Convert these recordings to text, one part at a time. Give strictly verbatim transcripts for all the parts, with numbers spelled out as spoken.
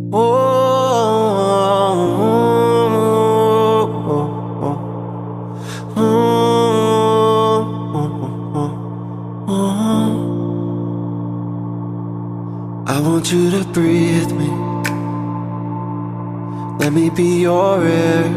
Oh, oh, oh, oh. I want you to breathe me. Let me be your air.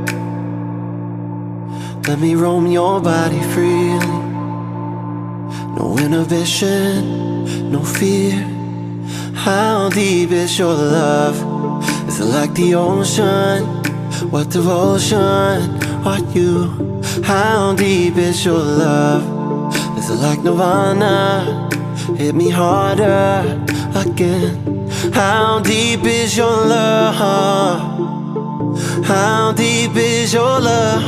Let me roam your body freely. No inhibition, no fear. How deep is your love? Is it like the ocean? What devotion are you? How deep is your love? Is it like Nirvana? Hit me harder again. How deep is your love? How deep is your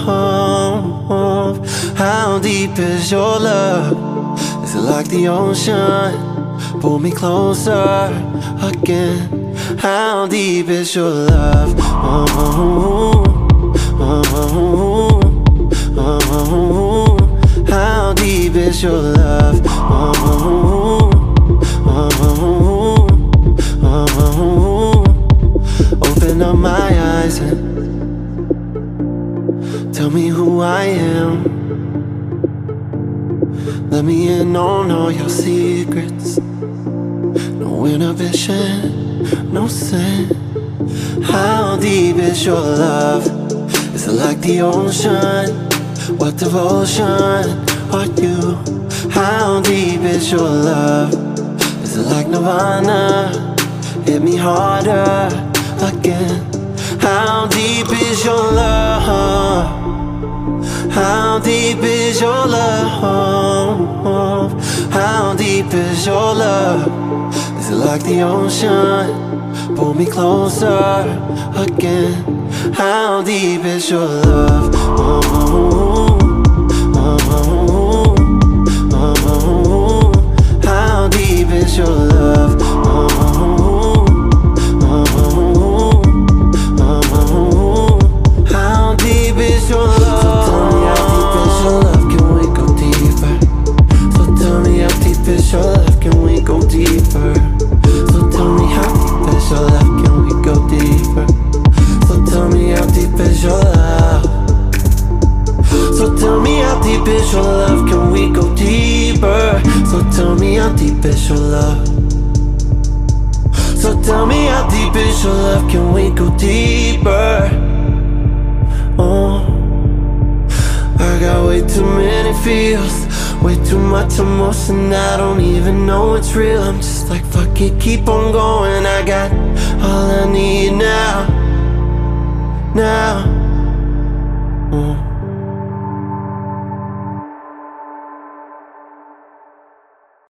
love? How deep is your love? Is it like the ocean? Pull me closer again. How deep is your love? Oh, oh, oh, oh. How deep is your love? Oh, oh, oh. Open up my eyes and tell me who I am. Let me in on all your secrets. No inhibition, no sin. How deep is your love? Is it like the ocean? What devotion are you? How deep is your love? Is it like Nirvana? Hit me harder again. How deep is your love? How deep is your love? How deep is your love? Is it like the ocean? Pull me closer again. How deep is your love? Oh, oh, oh, oh. How deep is your love? Oh, oh, oh. How deep is your love? Is your love, can we go deeper? So tell me how deep is your love, can we go deeper? So tell me how deep is your love? So tell me how deep is your love, can we go deeper? So tell me how deep is your love? So tell me how deep is your love, can we go deeper? Oh, I got way too many feels, way too much emotion, I don't even know it's real. I'm just like, fuck it, keep on going. I got all I need.